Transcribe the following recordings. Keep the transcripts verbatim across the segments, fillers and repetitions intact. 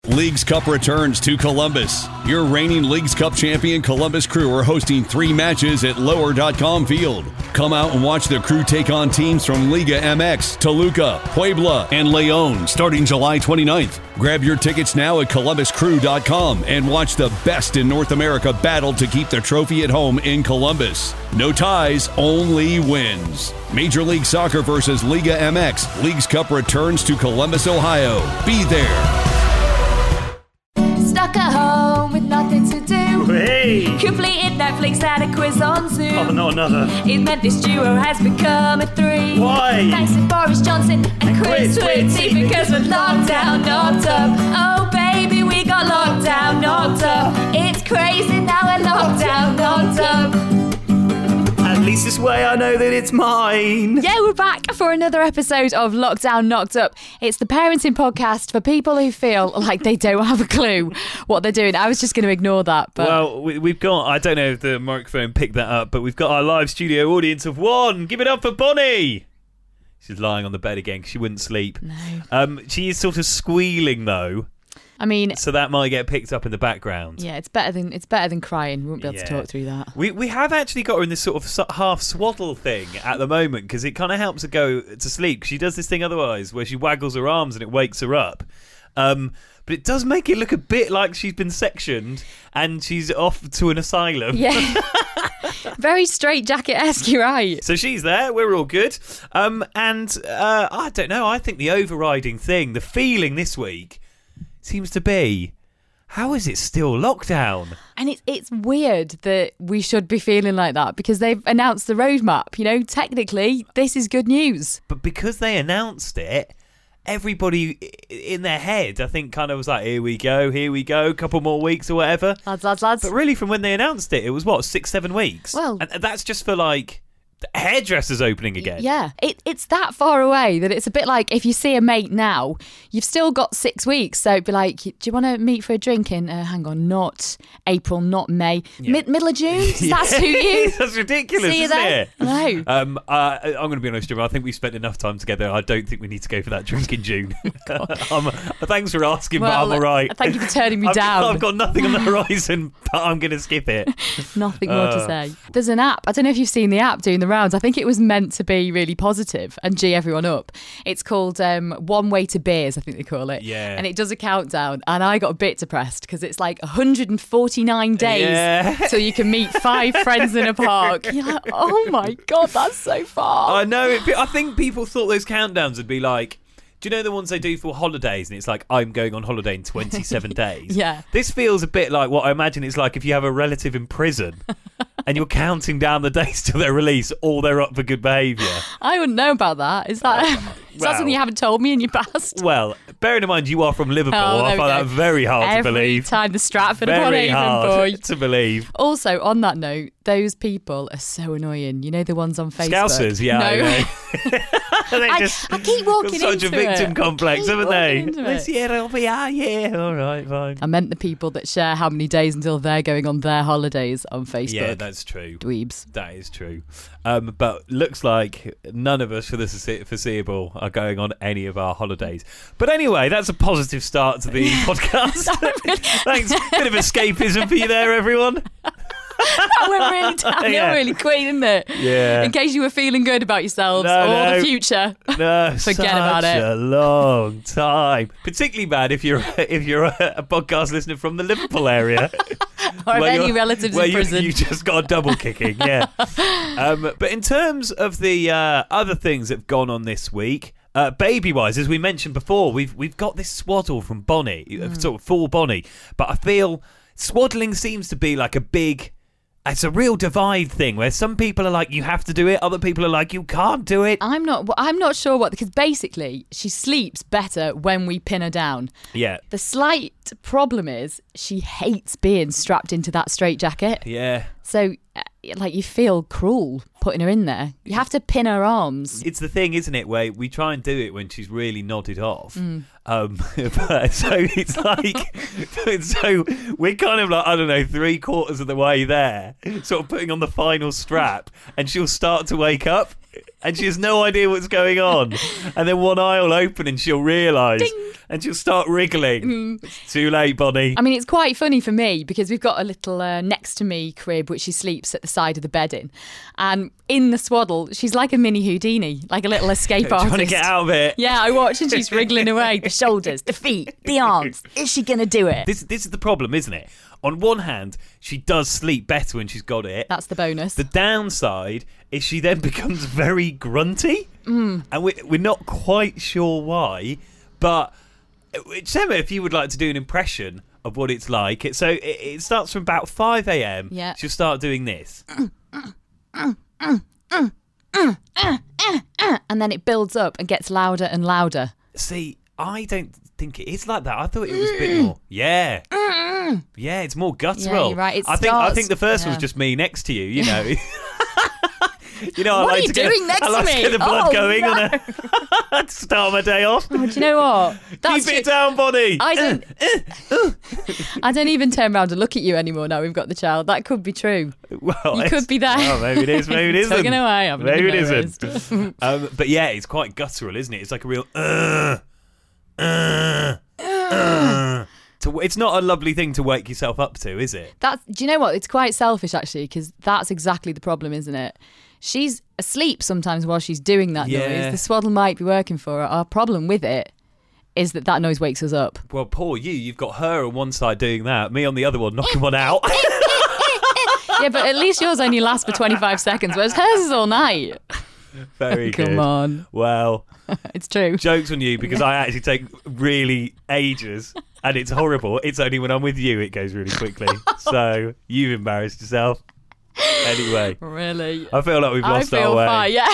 Leagues Cup returns to Columbus. Your reigning Leagues Cup champion Columbus Crew are hosting three matches at lower dot com Field. Come out and watch the Crew take on teams from Liga M X, Toluca, Puebla, and Leon starting July twenty-ninth. Grab your tickets now at columbus crew dot com and watch the best in North America battle to keep the trophy at home in Columbus. No ties, only wins. Major League Soccer versus Liga M X. Leagues Cup returns to Columbus, Ohio. Be there. Stuck at home with nothing to do. Hey! Completed Netflix and a quiz on Zoom. Oh, not another. It meant this duo has become a three. Why? Thanks to Boris Johnson and, and Chris Whitty, because we're locked down, knocked up. Oh, baby, we got locked down, knocked up. It's crazy, now we're locked down, knocked up. At least this way I know that it's mine. Yeah, we're back for another episode of Lockdown Knocked Up. It's the parenting podcast for people who feel like they don't have a clue what they're doing. I was just going to ignore that. But Well, we, we've got, I don't know if the microphone picked that up, but we've got our live studio audience of one. Give it up for Bonnie. She's lying on the bed again because she wouldn't sleep. No. Um, she is sort of squealing though. I mean, so that might get picked up in the background. Yeah, it's better than it's better than crying. We won't be able Yeah. to talk through that. We we have actually got her in this sort of so- half swaddle thing at the moment because it kind of helps her go to sleep. She does this thing otherwise where she waggles her arms and it wakes her up. Um, but it does make it look a bit like she's been sectioned and she's off to an asylum. Yeah. Very straight jacket-esque, you're right. So she's there, we're all good. Um, and uh, I don't know, I think the overriding thing, the feeling this week seems to be, how is it still lockdown? And it's it's weird that we should be feeling like that because they've announced the roadmap. You know, technically, this is good news. But because they announced it, everybody in their head, I think, kind of was like, here we go, here we go, couple more weeks or whatever. Lads, lads, lads. But really, from when they announced it, it was, what, six, seven weeks? Well... And that's just for, like... hairdressers opening again. Yeah, it, it's that far away that it's a bit like if you see a mate now, you've still got six weeks. So it'd be like, do you want to meet for a drink in, uh, hang on, not April, not May, yeah. Mid- middle of June? Does yeah. that suit you? That's ridiculous, see you isn't then? it? No. Um, uh, I'm going to be honest, Jim, I think we've spent enough time together. I don't think we need to go for that drink in June. um, thanks for asking, well, but I'm all right. Thank you for turning me I've, down. I've got nothing on the horizon, but I'm going to skip it. Nothing more uh, to say. There's an app. I don't know if you've seen the app doing the rounds. I think it was meant to be really positive and G everyone up. It's called um, One Way to Beers, I think they call it. Yeah. And it does a countdown. And I got a bit depressed because it's like one hundred forty-nine days yeah. till you can meet five friends in a park. You're like, oh my God, that's so far. I know. It, I think people thought those countdowns would be like, do you know the ones they do for holidays? And it's like, I'm going on holiday in twenty-seven days. Yeah. This feels a bit like what I imagine it's like if you have a relative in prison and you're counting down the days till their release or they're up for good behaviour. I wouldn't know about that. Is that, uh, is well, that something you haven't told me in your past? Well, bearing in mind you are from Liverpool, Oh, I there find we that go. very hard Every to believe. time the Stratford upon Very Avon hard boy. to believe. Also, on that note, those people are so annoying. You know the ones on Facebook? Scousers, yeah. No. I know. they I, just I keep walking got such into a victim it. complex, I keep haven't they? walking into They it. see it, I'll be, ah, yeah, all right, fine. I meant the people that share how many days until they're going on their holidays on Facebook. Yeah, that's true. Dweebs. That is true. Um, but looks like none of us for the foreseeable are going on any of our holidays. But anyway, that's a positive start to the podcast. Thanks. Bit of escapism for you there, everyone. That went really downhill Yeah. really quick, didn't it? Yeah. In case you were feeling good about yourselves No, or no. the future. No, Forget such about it. a long time. Particularly bad if you're if you're a, a podcast listener from the Liverpool area. Or Where any you're- relatives where in you, prison. you just got a double kicking, yeah. Um, but in terms of the uh, other things that have gone on this week, uh, baby-wise, as we mentioned before, we've we've got this swaddle from Bonnie, mm. sort of full Bonnie. But I feel swaddling seems to be like a big... It's a real divide thing where some people are like, you have to do it. Other people are like, you can't do it. I'm not. I'm not sure what, because basically she sleeps better when we pin her down. Yeah. The slight problem is she hates being strapped into that straitjacket. Yeah. So, uh, like, you feel cruel putting her in there. You have to pin her arms. It's the thing, isn't it, where we try and do it when she's really nodded off. Mm. Um, but, so it's like, so we're kind of like, I don't know, three quarters of the way there, sort of putting on the final strap, and she'll start to wake up. And she has no idea what's going on. And then one eye will open and she'll realise. and she'll start wriggling. It's too late, Bonnie. I mean, it's quite funny for me because we've got a little uh, next to me crib which she sleeps at the side of the bed in. And in the swaddle, she's like a mini Houdini, like a little escape artist. Trying to get out of it. Yeah, I watch and she's wriggling away. The shoulders, the feet, the arms. Is she going to do it? This, this is the problem, isn't it? On one hand, she does sleep better when she's got it. That's the bonus. The downside is she then becomes very grunty. Mm. And we, we're not quite sure why. But, Gemma, if you would like to do an impression of what it's like. It, so it, it starts from about five a.m. Yeah. She'll start doing this. And then it builds up and gets louder and louder. See, I don't think it is like that. I thought it was a bit more. Yeah. Yeah, it's more guttural. Yeah, you're right. It I think I starts- think the first yeah. was just me next to you, you know. You know, I What like are you to get, doing next I like to to me? get the blood Oh, going no. and uh, start my day off. Oh, do you know what? That's Keep it true. down, Bonnie. I don't. I don't even turn around and look at you anymore now we've got the child. That could be true. Well, You it's- could be there. Well, maybe it is, maybe it isn't. Tugging away, haven't maybe you it noticed? isn't. um, but yeah, it's quite guttural, isn't it? It's like a real. Uh, uh, uh. To, it's not a lovely thing to wake yourself up to, is it? That's. Do you know what? It's quite selfish actually, because that's exactly the problem, isn't it? She's asleep sometimes while she's doing that Yeah. noise. The swaddle might be working for her. Our problem with it is that that noise wakes us up. Well, poor you. You've got her on one side doing that, me on the other one knocking one out. Yeah, but at least yours only lasts for twenty-five seconds, whereas hers is all night. Very good. Come on. Well, It's true. joke's on you because I actually take really ages and it's horrible. It's only when I'm with you it goes really quickly. So you've embarrassed yourself. Anyway, Really? I feel like we've I lost feel our way. fine, yeah.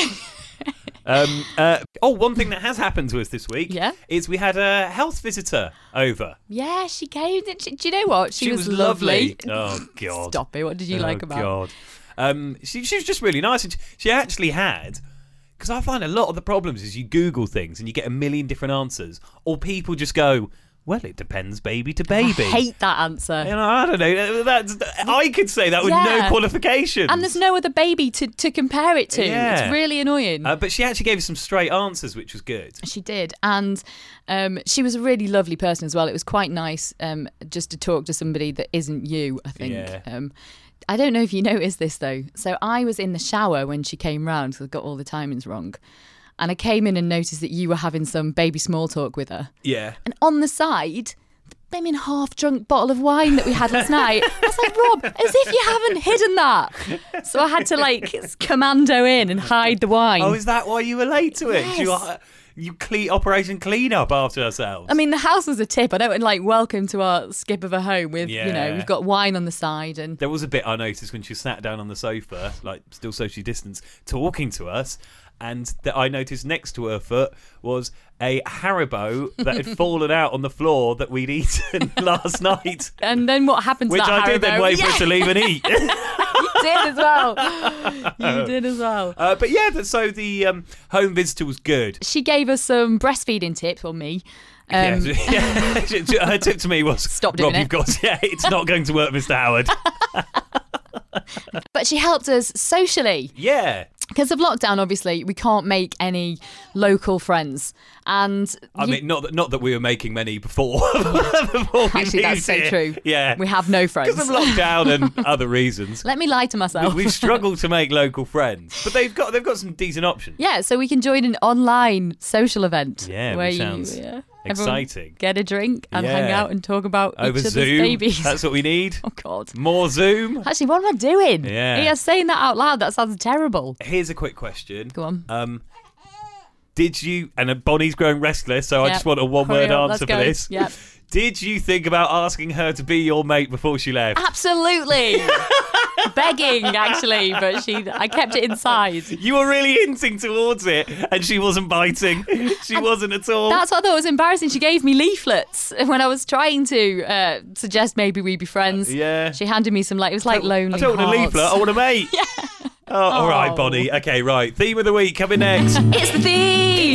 Um, uh, oh, one thing that has happened to us this week Yeah? is we had a health visitor over. Yeah, she came. Didn't she? Do you know what? She, She was, was lovely. lovely. Oh, God. Stop it. What did you Oh, like about her? God. Um, she, she was just really nice. And she, she actually had, because I find a lot of the problems is you Google things and you get a million different answers, or people just go, well, it depends baby to baby. I hate that answer. You know, I don't know. That's, I could say that with no Yeah. qualifications. And there's no other baby to, to compare it to. Yeah. It's really annoying. Uh, but she actually gave us some straight answers, which was good. She did. And um, she was a really lovely person as well. It was quite nice um, just to talk to somebody that isn't you, I think. Yeah. Um, I don't know if you noticed this, though. So I was in the shower when she came round, so I got all the timings wrong. And I came in and noticed that you were having some baby small talk with her. Yeah. And on the side, the blimmin' half-drunk bottle of wine that we had last night. I was like, Rob, as if you haven't hidden that. So I had to, like, commando in and hide the wine. Oh, is that why you were late to it? Yes. You, uh, you cle- Operation Clean Up after ourselves. I mean, the house was a tip. I don't like welcome to our skip of a home with, you know, Yeah. we've got wine on the side and There was a bit I noticed when she sat down on the sofa, like still socially distanced, talking to us, and that I noticed next to her foot was a Haribo that had fallen out on the floor that we'd eaten last night, and then what happened to which that I did then Haribo? wait for Yeah, her to leave and eat. you did as well. You did as well. uh, but yeah, but so the um, home visitor was good. She gave us some breastfeeding tips, or me. Um, yeah, yeah. Her tip to me was, Stop doing Rob, it." you've got, yeah, it's not going to work, Mister Howard. But she helped us socially. Yeah. Because of lockdown, obviously, we can't make any local friends. And I you- mean, not that not that we were making many before. before we actually, that's moved so here. true. Yeah, We have no friends. because of lockdown and other reasons. Let me lie to myself. We've struggled to make local friends, but they've got they've got some decent options. Yeah, so we can join an online social event. Yeah, where which you, sounds yeah, everyone exciting. get a drink and hang Yeah. out and talk about Over each other's Zoom, babies. that's what we need. Oh, God. More Zoom. Actually, what am I doing? Yeah. Yeah, saying that out loud, that sounds terrible. Here's a quick question. Go on. Um, did you? And uh, Bonnie's growing restless, so I Yep. just want a one-word Hurry up, answer let's for go. this. Yep. Did you think about asking her to be your mate before she left? Absolutely. Begging, actually, but she. I kept it inside. You were really hinting towards it, and she wasn't biting. She wasn't at all. That's what I thought was embarrassing. She gave me leaflets when I was trying to uh, suggest maybe we be friends. Yeah. She handed me some, like, it was like lonely I don't want a hearts. leaflet. I want a mate. Yeah. Oh, all right, Oh. Bonnie. Okay, right. Theme of the week coming next. It's the theme. Theme.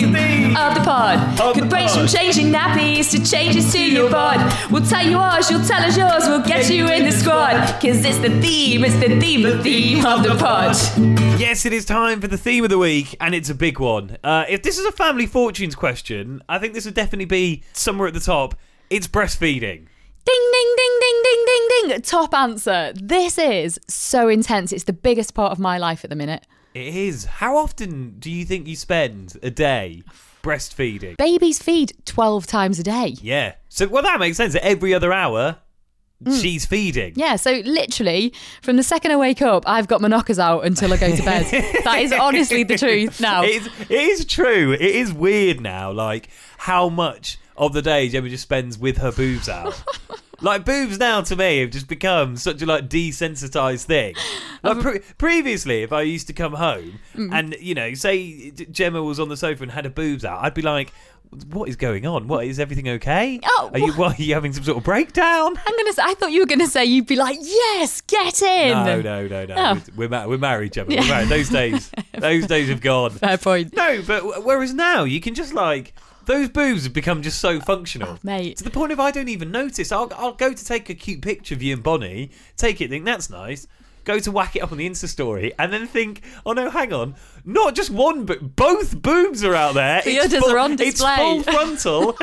of the pod. Of Could the range from pod. changing nappies to changes to your bod. We'll tell you ours, you'll tell us yours, we'll get you in the squad. Cause it's the theme, it's the theme, the theme of the pod. Yes, it is time for the theme of the week, and it's a big one. Uh, if this is a family fortunes question, I think this would definitely be somewhere at the top. It's breastfeeding. Ding, ding, ding, ding, ding, ding, ding. Top answer. This is so intense. It's the biggest part of my life at the minute. It is. How often do you think you spend a day breastfeeding? Babies feed twelve times a day. Yeah. So, well, that makes sense. Every other hour, she's feeding. Yeah, so literally, from the second I wake up, I've got my knockers out until I go to bed. That is honestly the truth now. It is, it is true. It is weird now, like, how much of the day Gemma just spends with her boobs out. Like, boobs now to me have just become such a like desensitized thing. Like pre- previously, if I used to come home Mm. and, you know, say Gemma was on the sofa and had her boobs out, I'd be like, what is going on? What, is everything okay? Oh, are you what, are you having some sort of breakdown? I'm gonna say, I thought you were going to say you'd be like, yes, get in. No, no, no, no. Oh. We're, ma- we're married, Gemma. We're married. Those days, those days have gone. Fair point. No, but w- whereas now you can just like those boobs have become just so functional, Oh, mate. To the point of I don't even notice. I'll I'll go to take a cute picture of you and Bonnie, take it, think that's nice. Go to whack it up on the Insta story, and then think, oh no, hang on, not just one, but both boobs are out there. The It's others full- are on display. It's full frontal.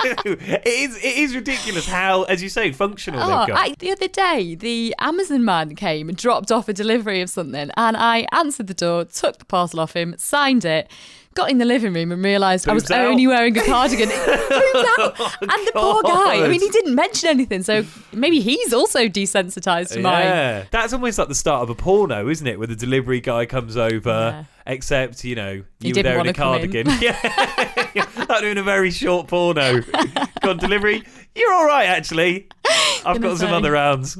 it is it is ridiculous how, as you say, functional Oh, they've got. I, the other day, the Amazon man came and dropped off a delivery of something, and I answered the door, took the parcel off him, signed it, got in the living room and realised I was Boobs out. only wearing a cardigan. Boobs out. And the poor guy, I God. mean, he didn't mention anything, so maybe he's also desensitised to mine. Yeah, that's almost like the start of a porno, isn't it? Where the delivery guy comes over, Yeah. except you know He you were didn't there in a wanna come in. cardigan. Yeah, not doing a very short porno. Gone delivery. You're all right, actually. I've Gonna got some say. other rounds.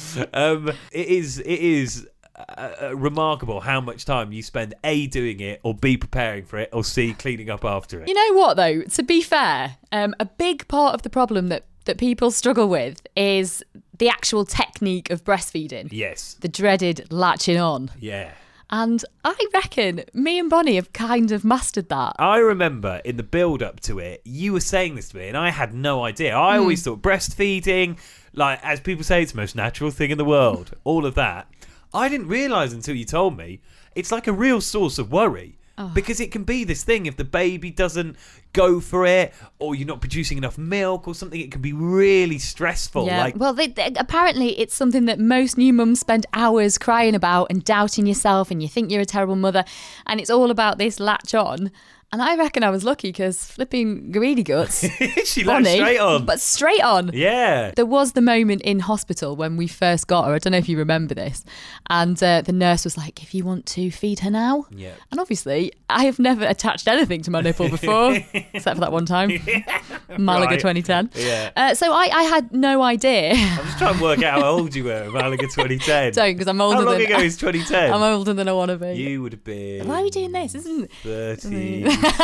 um, it is. It is. Uh, uh, remarkable how much time you spend A, doing it, or B, preparing for it, or C, cleaning up after it. You know what, though? To be fair, um, a big part of the problem that, that people struggle with is the actual technique of breastfeeding. Yes. The dreaded latching on. Yeah. And I reckon me and Bonnie have kind of mastered that. I remember in the build up to it, you were saying this to me, and I had no idea. I always thought breastfeeding, like, as people say, it's the most natural thing in the world, all of that. I didn't realise until you told me, it's like a real source of worry. Because it can be this thing, if the baby doesn't go for it, or you're not producing enough milk or something, it can be really stressful. Yeah. Like, well, they, they, apparently it's something that most new mums spend hours crying about and doubting yourself, and you think you're a terrible mother, and it's all about this latch on. And I reckon I was lucky because flipping greedy guts, she latched Bonnie, straight on. but straight on. Yeah. There was the moment in hospital when we first got her. I don't know if you remember this. And uh, the nurse was like, if you want to feed her now. Yeah. And obviously, I have never attached anything to my nipple before, except for that one time. Malaga Right. twenty ten. Yeah. Uh, so I, I had no idea. I'm just trying to work out how old you were in Malaga twenty ten. Don't, because I'm older How long than ago is twenty ten? I'm older than I want to be. You would have been. Why are we doing this? Isn't thirty.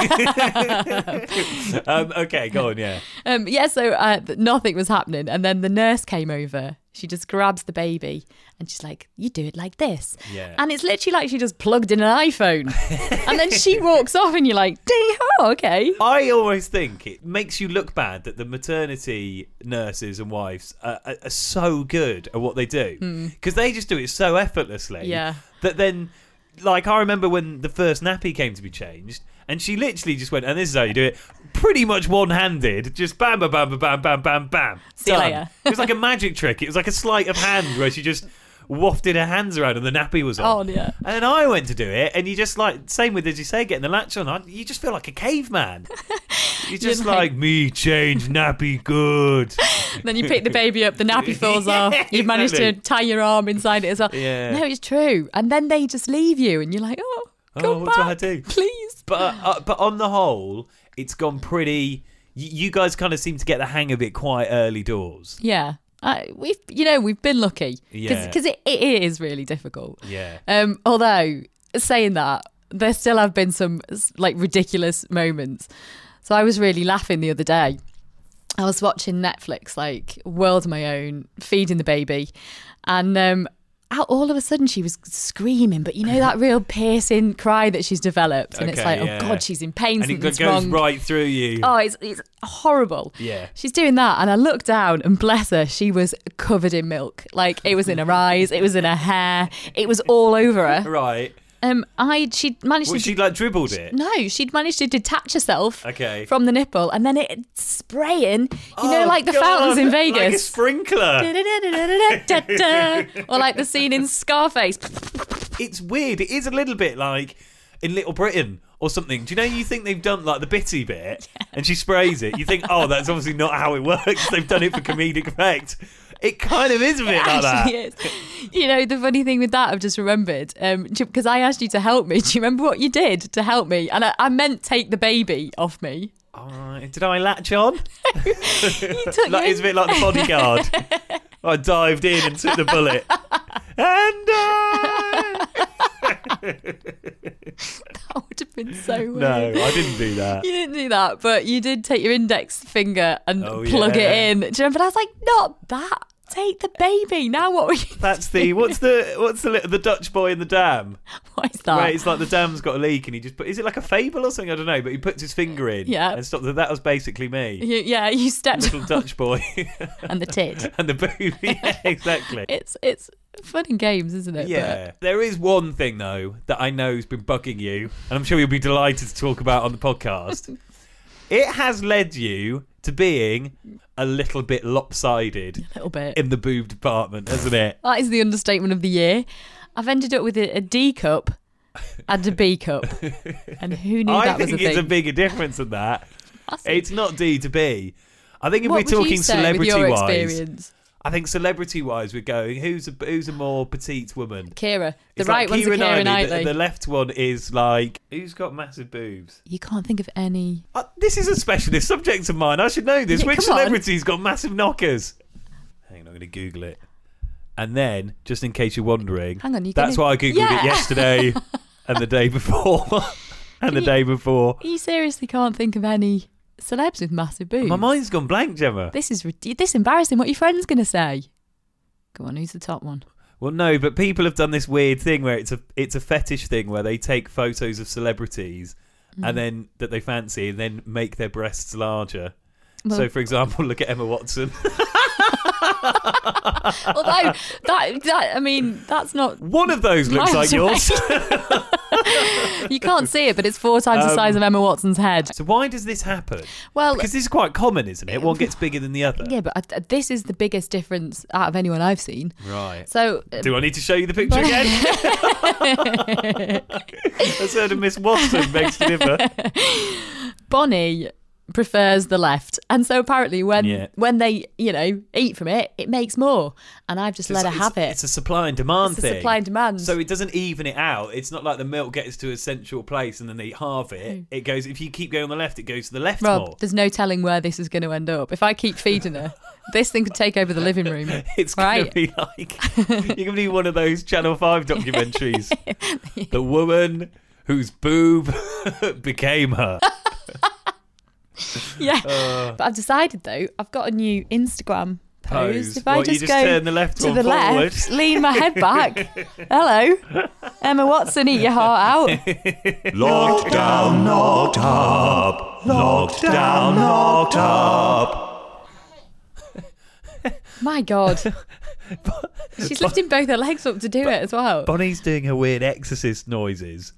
um, okay, go on, yeah. um, yeah, so uh, th- nothing was happening. And then the nurse came over. She just grabs the baby and she's like, you do it like this. Yeah. And it's literally like she just plugged in an iPhone. And then she walks off and you're like, ding, oh, okay. I always think it makes you look bad that the maternity nurses and wives are, are, are so good at what they do. Because they just do it so effortlessly. Yeah. That then, like, I remember when the first nappy came to be changed, and she literally just went, and this is how you do it, pretty much one-handed, just bam, bam, bam, bam, bam, bam, bam. See you done. later. It was like a magic trick. It was like a sleight of hand where she just wafted her hands around and the nappy was on. Oh, yeah. And then I went to do it, and you just like, same with, as you say, getting the latch on, I- you just feel like a caveman. You're just You're like- like, me change nappy good. Then you pick the baby up, the nappy falls Yeah, off. You've managed to exactly. tie your arm inside it as well. Yeah. No, it's true. And then they just leave you and you're like, oh, Oh, come what do back, I do? please. But uh, but on the whole, it's gone pretty. You, you guys kind of seem to get the hang of it quite early doors. Yeah. Uh, we've, you know, we've been lucky. Yeah. Because it, it is really difficult. Yeah. Um, although, saying that, there still have been some like ridiculous moments. So I was really laughing the other day. I was watching Netflix, like World of My Own, feeding the baby. And um, out, all of a sudden she was screaming, but you know that real piercing cry that she's developed, and Okay, it's like, yeah. oh God, she's in pain, And it something's goes wrong. right through you. Oh, it's it's horrible. Yeah. She's doing that, and I looked down, and bless her, she was covered in milk. Like, it was in her eyes, it was in her hair, it was all over her. Right. Um, I she managed Well, to she like dribbled it. no, she'd managed to detach herself Okay. from the nipple, and then it spraying, you know, Oh, like the God, fountains in Like a Vegas. sprinkler. Or like the scene in Scarface. It's weird. It is a little bit like in Little Britain or something. Do you know, you think they've done like the bitty bit and she sprays it. You think, oh, that's obviously not how it works. They've done it for comedic effect. It kind of is a bit It like that. actually is. You know, the funny thing with that, I've just remembered, um, because I asked you to help me. Do you remember what you did to help me? And I, I meant take the baby off me. Uh, did I latch on? You took Like, it. it's a bit like the Bodyguard. I dived in and took the bullet. And uh... That would have been so weird. No, I didn't do that. You didn't do that, but you did take your index finger and Oh, plug yeah. it in. Do you remember? I was like, not that. Take the baby. Now what were you That's the what's the what's the little, the Dutch boy in the dam? What is that? Where it's like the dam's got a leak and he just put, is it like a fable or something? I don't know, but he puts his finger in. Yeah. And stopped. That was basically me, You, yeah, you stepped little Dutch boy, and the tit. and the boob. Yeah, exactly. It's it's fun and games, isn't it? Yeah. There is one thing though that I know has been bugging you, and I'm sure you'll be delighted to talk about on the podcast. It has led you to being a little bit lopsided But a little bit. in the boob department, hasn't it? That is the understatement of the year. I've ended up with a, a D cup and a B cup, and who knew I that was think a it's thing? a bigger difference than that. Massive. It's not D to B. I think if What we're would you talking say with your celebrity-wise, experience? I think celebrity-wise, we're going, who's a who's a more petite woman? Kira. The It's right like one's a Kira The, Knightley. the left one is like, who's got massive boobs? You can't think of any. Uh, this is a specialist subject of mine. I should know this. Yeah, Which come on. celebrity's got massive knockers? Hang on, I'm going to Google it. And then, just in case you're wondering, Hang on, you that's gonna- why I Googled Yeah. it yesterday and the day before and the you- day before. You seriously can't think of any celebs with massive boobs? My mind's gone blank, Gemma. This is rid- this embarrassing. What are your friends going to say? Go on, who's the top one? Well, no, but people have done this weird thing where it's a it's a fetish thing where they take photos of celebrities Mm. and then that they fancy and then make their breasts larger. Well- So, for example, look at Emma Watson. Although that that I mean that's not. One of those looks like Miles yours. You can't see it, but it's four times the Um, size of Emma Watson's head. So why does this happen? Well, Because this is quite common, isn't it? One gets bigger than the other. yeah, but I, this is the biggest difference out of anyone I've seen. Right. So uh, Do I need to show you the picture again? I said of Miss Watson begs to differ. Bonnie prefers the left, and so apparently when Yeah. when they you know eat from it, it makes more, and I've just let her It's- have it. It's a supply and demand It's a thing. supply and demand. So it doesn't even it out. It's not like the milk gets to a central place and then they halve it. It goes, if you keep going on the left, it goes to the left Rob, more. there's no telling where this is going to end up. If I keep feeding her, this thing could take over the living room. It's going right? to be like, you're going to be one of those Channel five documentaries. The woman whose boob became her. Yeah. Uh, But I've decided though, I've got a new Instagram pose. Pose. If I What, you just, just go turn the left to one the forward? left, lean my head back. Hello, Emma Watson, eat your heart out. Locked down, knocked up. Locked down, knocked up. My God, she's lifting both her legs up to do it as well. Bonnie's doing her weird exorcist noises.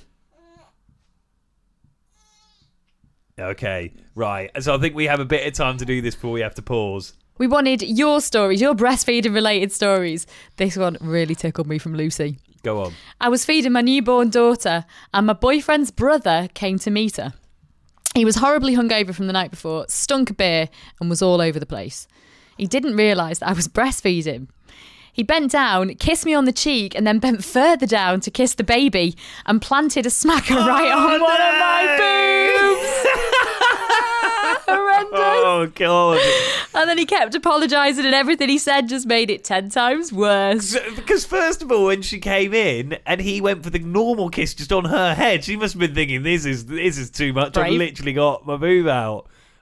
Okay, right. So I think we have a bit of time to do this before we have to pause. We wanted your stories, your breastfeeding related stories. This one really tickled me from Lucy. Go on. I was feeding my newborn daughter and my boyfriend's brother came to meet her. He was horribly hungover from the night before, stunk of beer and was all over the place. He didn't realise that I was breastfeeding. He bent down, kissed me on the cheek and then bent further down to kiss the baby and planted a smacker right on one of my boobs. Horrendous. Oh, God. And then he kept apologising and everything he said just made it ten times worse. Because first of all, when she came in and he went for the normal kiss just on her head, she must have been thinking, this is this is too much. I've Brave. literally got my boob out.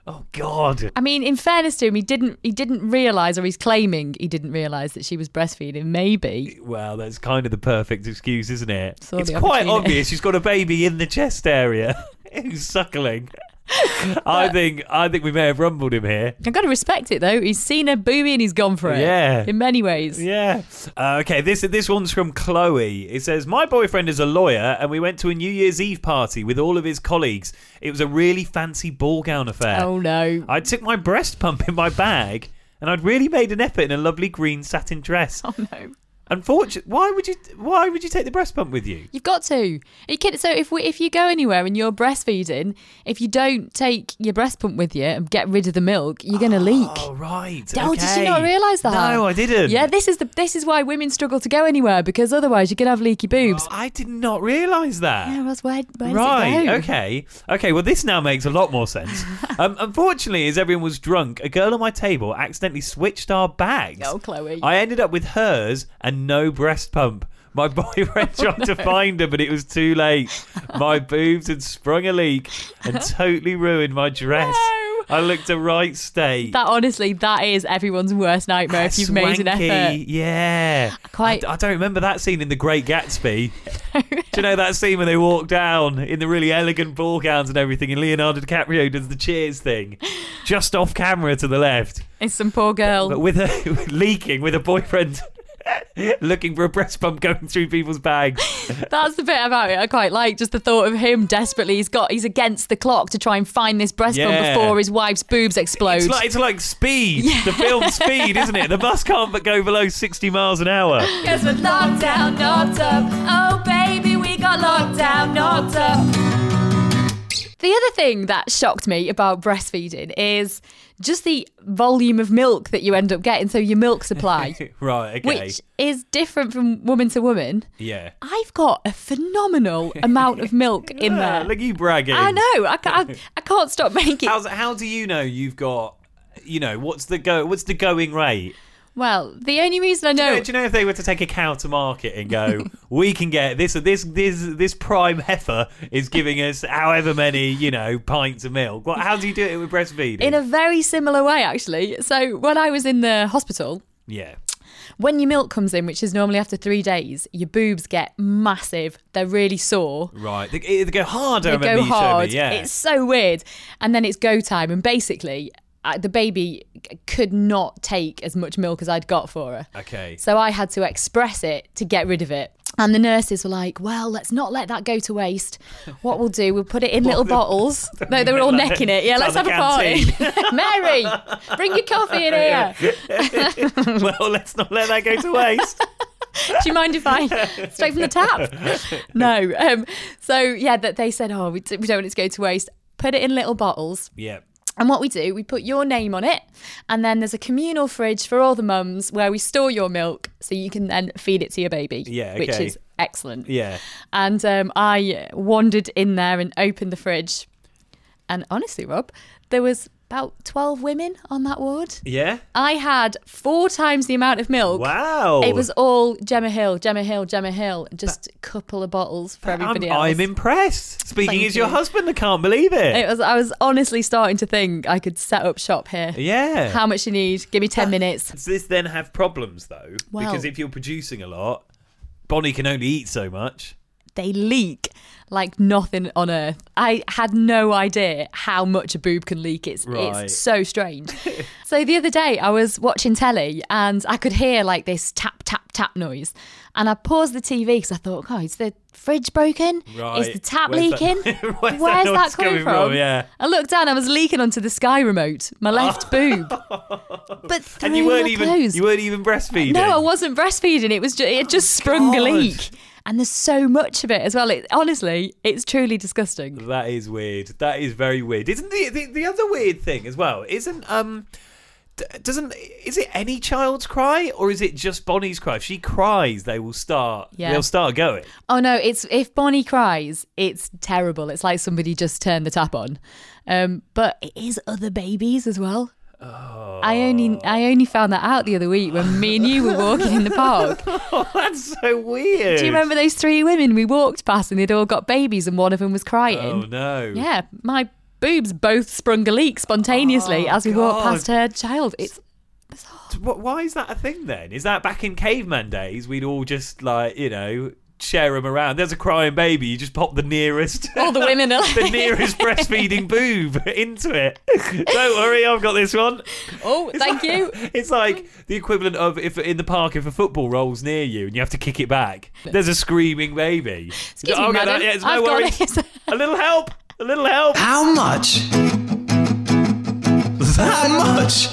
Oh God. I mean, in fairness to him, he didn't he didn't realise, or he's claiming he didn't realise that she was breastfeeding. Maybe. Well, that's kind of the perfect excuse, isn't it? Saw It's the quite opportunity. obvious she's got a baby in the chest area who's suckling. I think I think we may have rumbled him here. I've got to respect it though. He's seen a boobie and he's gone for it. Yeah. In many ways. Yeah. Uh, okay, this this one's from Chloe. It says, my boyfriend is a lawyer and we went to a New Year's Eve party with all of his colleagues. It was a really fancy ball gown affair. Oh no. I took my breast pump in my bag and I'd really made an effort in a lovely green satin dress. Oh no. Unfortunately, why would you why would you take the breast pump with you? You've got to. You can, so if we, if you go anywhere and you're breastfeeding, if you don't take your breast pump with you and get rid of the milk, you're going to leak. Oh right. Oh, okay. did you not realise that? No, I didn't. Yeah, this is the this is why women struggle to go anywhere, because otherwise you're going to have leaky boobs. I did not realise that. Yeah, Ross, where, where Right, does it go? okay. Okay, well, this now makes a lot more sense. um, unfortunately, as everyone was drunk, a girl on my table accidentally switched our bags. Oh, Chloe. I ended up with hers and no breast pump. My boyfriend tried to find her, but it was too late. My boobs had sprung a leak and totally ruined my dress. No. I looked a right state. That honestly, that is everyone's worst nightmare if you've made an Swanky, effort. Yeah. Quite- I, I don't remember that scene in The Great Gatsby. Do you know that scene when they walk down in the really elegant ball gowns and everything, and Leonardo DiCaprio does the cheers thing just off camera to the left, It's some poor girl. but with a leaking with a boyfriend looking for a breast pump going through people's bags. That's the bit about it I quite like. Just the thought of him desperately. He's got he's against the clock to try and find this breast Yeah. pump before his wife's boobs explode. It's like, it's like Speed, the film Speed, isn't it? The bus can't but go below sixty miles an hour. Cause we're locked down, knocked up. Oh baby, we got locked down, knocked up. The other thing that shocked me about breastfeeding is just the volume of milk that you end up getting. So your milk supply, Right, okay. which is different from woman to woman. Yeah. I've got a phenomenal amount of milk in Ah, there. look at you bragging. I know. I can't, I, I can't stop making. How's, how do you know you've got, you know, what's the go? What's the going rate? Well, the only reason I know. Do you know, do you know if they were to take a cow to market and go, we can get this, this, this, this prime heifer is giving us however many, you know, pints of milk. What? How do you do it with breastfeeding? In a very similar way, actually. So when I was in the hospital, yeah. when your milk comes in, which is normally after three days, your boobs get massive. They're really sore. Right. They, they go hard. I They remember go you showed hard. me. Yeah. It's so weird. And then it's go time. And basically, uh, the baby c- could not take as much milk as I'd got for her. Okay. So I had to express it to get rid of it. And the nurses were like, well, let's not let that go to waste. What we'll do, we'll put it in little bottles. No, they were all necking it. Yeah, let's Down have the a party. Mary, bring your coffee in here. Well, let's not let that go to waste. Do you mind if I straight from the tap? No. Um, so yeah, that they said, oh, we, d- we don't want it to go to waste. Put it in little bottles. Yeah. And what we do, we put your name on it, and then there's a communal fridge for all the mums where we store your milk so you can then feed it to your baby. Yeah, Which okay. is excellent. Yeah. And um, I wandered in there and opened the fridge. And honestly, Rob, there was about twelve women on that ward. Yeah. I had four times the amount of milk. Wow. It was all Gemma Hill, Gemma Hill, Gemma Hill. Just a couple of bottles for everybody I'm, else. I'm impressed. Speaking Thank as your you. husband, I can't believe it. It was. I was honestly starting to think I could set up shop here. Yeah. How much you need? Give me ten minutes. Does this then have problems though? Well- because if you're producing a lot, Bonnie can only eat so much. They leak like nothing on earth. I had no idea how much a boob can leak. It's Right. it's so strange. So the other day I was watching telly and I could hear like this tap tap tap noise, and I paused the T V because I thought, oh, is the fridge broken? Right. Is the tap Where's that- leaking? where's that Where's noise that coming coming from? from? Yeah. I looked down. I was leaking onto the Sky remote, my left boob. But Oh. And you through weren't my even clothes. you weren't even breastfeeding. No, I wasn't breastfeeding. It was just, it just sprung a God. leak, and there's so much of it as well. It, honestly, it's truly disgusting. That is weird. That is very weird. Isn't the the, the other weird thing as well? Isn't um d- doesn't is it any child's cry or is it just Bonnie's cry? If she cries, they will start. Yeah. They'll start going. Oh no, it's if Bonnie cries, it's terrible. It's like somebody just turned the tap on. Um, but it is other babies as well. Oh. I only I only found that out the other week when me and you were walking in the park. Oh, that's so weird. Do you remember those three women we walked past and they'd all got babies and one of them was crying? Oh no. Yeah, my boobs both sprung a leak spontaneously Oh, as we walked God. past her child. It's Wh- Why is that a thing then? Is that back in caveman days? We'd all just like, you know, share them around. There's a crying baby. You just pop the nearest, all the women are like, the nearest breastfeeding boob into it. Don't worry, I've got this one. oh, thank you. It's like the equivalent of if in the park if a football rolls near you and you have to kick it back. There's a screaming baby. Excuse I'll me, get madam. that. Yeah, it's I've no got worries. this. A little help. A little help. How much? That much?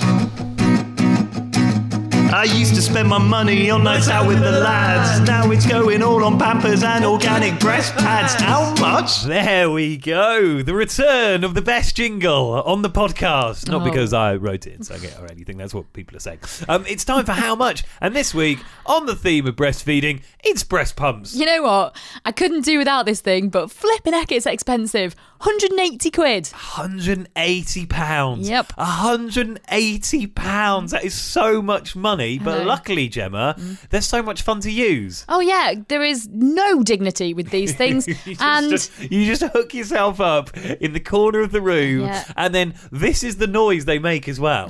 I used to spend my money on nights out with the lads. Now it's going all on Pampers and organic breast pads. How much? There we go. The return of the best jingle on the podcast. Not Oh. because I wrote it in sung it or anything. That's what people are saying. Um, it's time for How Much. And this week, on the theme of breastfeeding, it's breast pumps. You know what? I couldn't do without this thing, but flipping heck, it's expensive. one hundred eighty quid. one hundred eighty pounds. Yep. one hundred eighty pounds. That is so much money. But know. luckily, Gemma, they're so much fun to use. Oh yeah, there is no dignity with these things. you, just, and just- you just hook yourself up in the corner of the room, Yeah. and then this is the noise they make as well.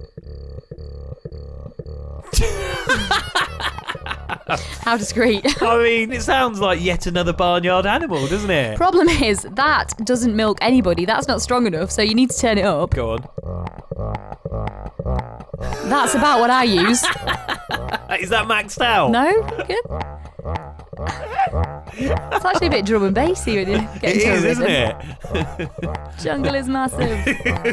how discreet. I mean, it sounds like yet another barnyard animal, doesn't it? Problem is, that doesn't milk anybody. That's not strong enough, so you need to turn it up. Go on. That's about what I use. Is that maxed out? No? Good. It's actually a bit drum and bassy when you get It into is, a isn't rhythm. it? Jungle is massive.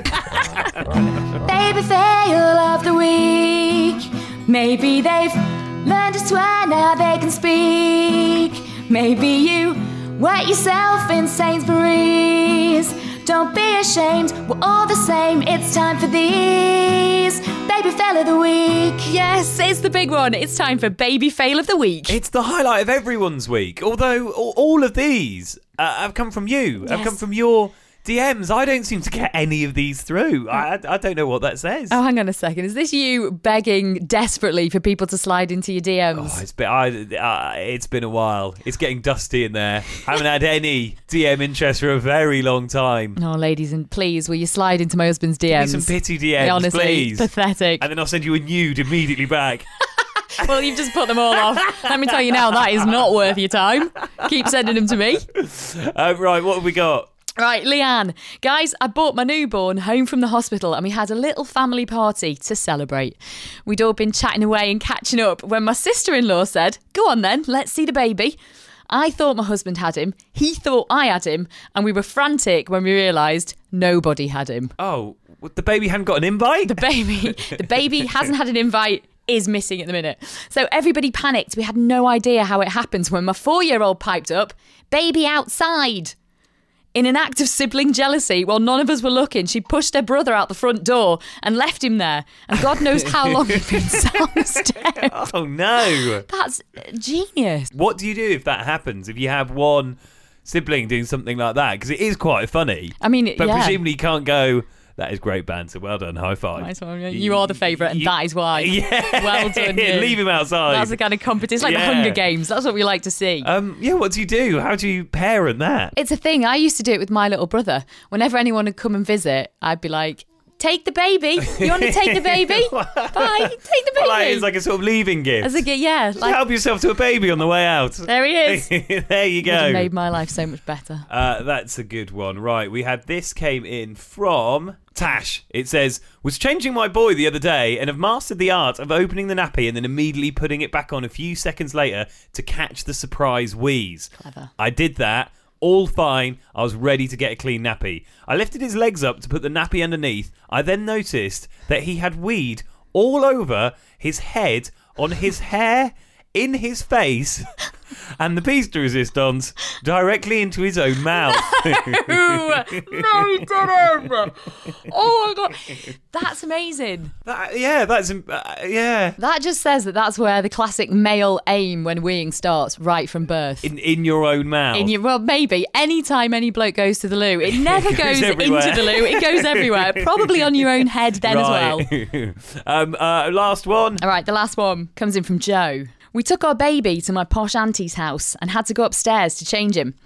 Baby fail of the week. Maybe they've learned to swear, now they can speak. Maybe you wet yourself in Sainsbury's. Don't be ashamed, we're all the same. It's time for these Baby Fail of the Week. Yes, it's the big one. It's time for Baby Fail of the Week. It's the highlight of everyone's week. Although all all of these uh, have come from you, have Yes. come from your D Ms. I don't seem to get any of these through. I, I don't know what that says. Oh, hang on a second. Is this you begging desperately for people to slide into your D Ms? Oh, it's been I, uh, it's been a while. It's getting dusty in there. Haven't had any D M interest for a very long time. No, ladies, and please, will you slide into my husband's D Give me Ms? some pity D Ms, Honestly, please. pathetic. And then I'll send you a nude immediately back. Well, you've just put them all off. Let me tell you now, that is not worth your time. Keep sending them to me. Uh, right, what have we got? Right, Leanne. Guys, I brought my newborn home from the hospital and we had a little family party to celebrate. We'd all been chatting away and catching up when my sister-in-law said, "Go on then, let's see the baby." I thought my husband had him, he thought I had him, and we were frantic when we realised nobody had him. Oh, the baby hadn't got an invite? The baby, the baby hasn't had an invite, is missing at the minute. So everybody panicked. We had no idea how it happened when my four-year-old piped up, "Baby outside." In an act of sibling jealousy, while none of us were looking, she pushed her brother out the front door and left him there. And God knows how long he'd been downstairs. Oh, no. That's genius. What do you do if that happens? If you have one sibling doing something like that? Because it is quite funny. I mean, But yeah. presumably you can't go, "That is great banter. Well done. High five." Nice one. You are the favourite, and You- that is why. Yeah. Well done, you. Leave him outside. That's the kind of competition. It's like Yeah. the Hunger Games. That's what we like to see. Um, yeah, what do you do? How do you parent that? It's a thing. I used to do it with my little brother. Whenever anyone would come and visit, I'd be like, "Take the baby. You want to take the baby? Bye. Take the baby." Well, like, it's like a sort of leaving gift. As a gi- yeah, Just like help yourself to a baby on the way out. there he is. There you Would have go. made my life so much better. Uh, that's a good one. Right, we had this came in from Tash. It says, "Was changing my boy the other day and have mastered the art of opening the nappy and then immediately putting it back on a few seconds later to catch the surprise wheeze. Clever. I did that. All fine. I was ready to get a clean nappy. I lifted his legs up to put the nappy underneath. I then noticed that he had weed all over his head, on his hair, in his face, and the piece de resistance directly into his own mouth." Ooh, no, he didn't. Oh my God. That's amazing. That- yeah, that's uh, yeah. That just says that that's where the classic male aim when weeing starts, right from birth. In in your own mouth. In your, well, maybe anytime any bloke goes to the loo, it never It goes goes, everywhere. into the loo. It goes everywhere. Probably on your own head then as well. Right. um, uh, last one. All right, the last one comes in from Joe. "We took our baby to my posh auntie's house and had to go upstairs to change him.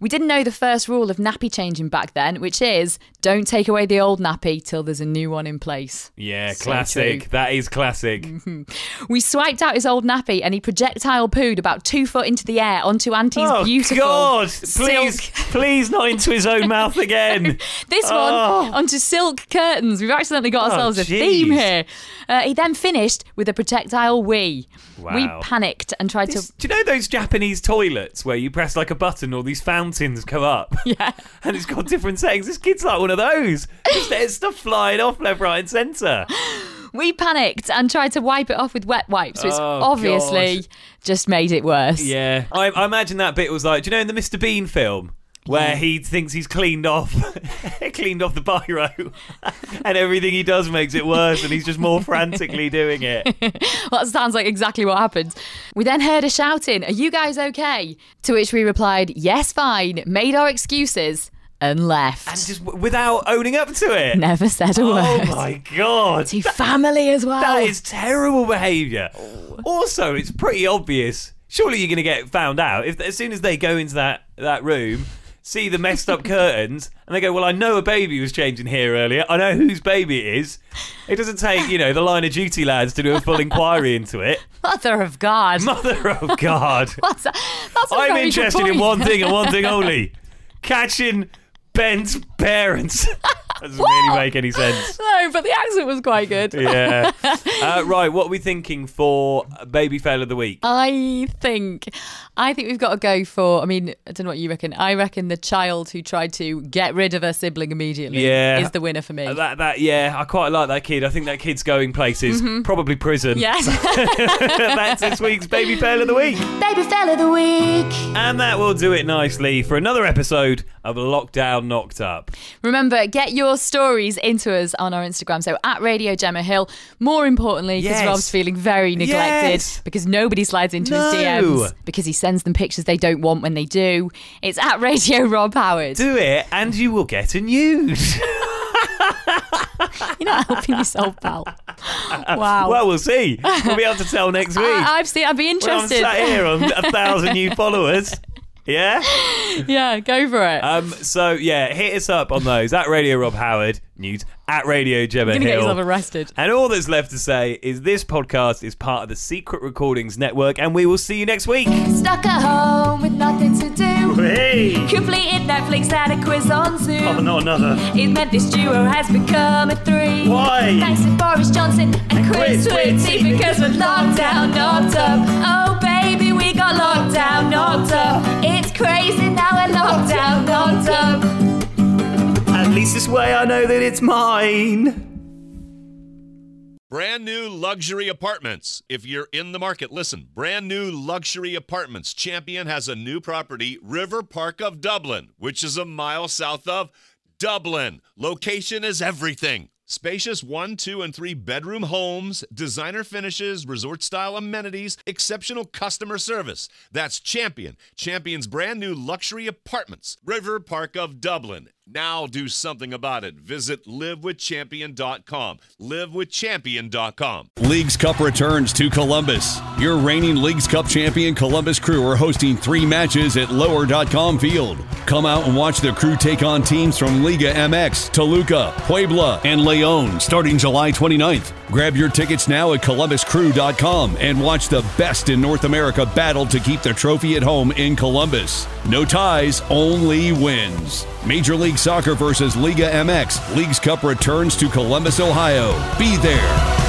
We didn't know the first rule of nappy changing back then, which is don't take away the old nappy till there's a new one in place. Yeah, So classic. true. That is classic. We swiped out his old nappy and he projectile pooed about two foot into the air onto Auntie's Oh, beautiful God. silk. Please, please not into his own mouth again. This Oh. one onto silk curtains. We've accidentally got Oh, ourselves a jeez. theme here. Uh, he then finished with a projectile wee. Wow. We panicked and tried This- to... do you know those Japanese toilets where you press like a button, all these fountains come up? Yeah. And it's got different settings. This kid's like one of those. Just there's stuff flying off left, right, and centre. We panicked and tried to wipe it off with wet wipes, which Oh, obviously God. just made it worse. Yeah. I, I imagine that bit was like, do you know in the Mister Bean film? Where he thinks he's cleaned off, cleaned off the biro, and everything he does makes it worse, and he's just more frantically doing it. Well, that sounds like exactly what happened. We then heard a shouting, "Are you guys okay?" To which we replied, "Yes, fine," made our excuses, and left. And just w- without owning up to it. Never said a Oh word. my God. To family as well. That is terrible behaviour. Also, it's pretty obvious. Surely you're going to get found out if as soon as they go into that, that room, see the messed up curtains, and they go, well, I know a baby was changing here earlier. I know whose baby it is. It doesn't take, you know, the line of duty lads to do a full inquiry into it. Mother of God. Mother of God. What's that? That's a I'm very good interested in point. one thing and one thing only. Catching Ben's parents. That doesn't really make any sense. No, but the accent was quite good. Yeah. Uh, right, what are we thinking for Baby Fail of the Week? I think, I think we've got to go for. I mean, I don't know what you reckon. I reckon the child who tried to get rid of her sibling immediately Yeah. is the winner for me. Uh, That, that, yeah, I quite like that kid. I think that kid's going places. Probably prison. Yes. That's this week's Baby Fail of the Week. Baby fell of the week. And that will do it nicely for another episode of Lockdown Knocked Up. Remember, get your stories into us on our Instagram. So at Radio Gemma Hill. More importantly, because Yes. Rob's feeling very neglected Yes. because nobody slides into his D No. Ms because he sends them pictures they don't want when they do. It's at Radio Rob Howard. Do it and you will get a nude. You're not helping yourself, pal. Wow. Well, we'll see. We'll be able to tell next week. I, I've seen. I'd be When I'm interested. sat here on a thousand new followers. Yeah? Yeah, go for it. Um. So, yeah, hit us up on those. At Radio Rob Howard, news, at Radio Gemma You're gonna get Hill. yourself arrested. And all that's left to say is this podcast is part of the Secret Recordings Network, and we will see you next week. Stuck at home with nothing to do. Hey! Completed Netflix and a quiz on Zoom. Oh, not another. It meant this duo has become a three. Why? Thanks to Boris Johnson and Chris Chris Whitty, because we're locked down, knocked up. Oh baby, we got locked down, knocked up. It's crazy now we're locked down, knocked up. At least this way I know that it's mine. Brand new luxury apartments. If you're in the market, listen. Brand new luxury apartments. Champion has a new property, River Park of Dublin, which is a mile south of Dublin. Location is everything. Spacious one, two, and three bedroom homes, designer finishes, resort-style amenities, exceptional customer service. That's Champion. Champion's brand new luxury apartments. River Park of Dublin. Now do something about it. Visit live with champion dot com. live with champion dot com. Leagues Cup returns to Columbus. Your reigning Leagues Cup champion Columbus Crew are hosting three matches at lower dot com field. Come out and watch the Crew take on teams from Liga M X, Toluca, Puebla, and Leon starting July twenty-ninth. Grab your tickets now at columbus crew dot com and watch the best in North America battle to keep the trophy at home in Columbus. No ties, only wins. Major League Soccer versus Liga M X. Leagues Cup returns to Columbus, Ohio. Be there.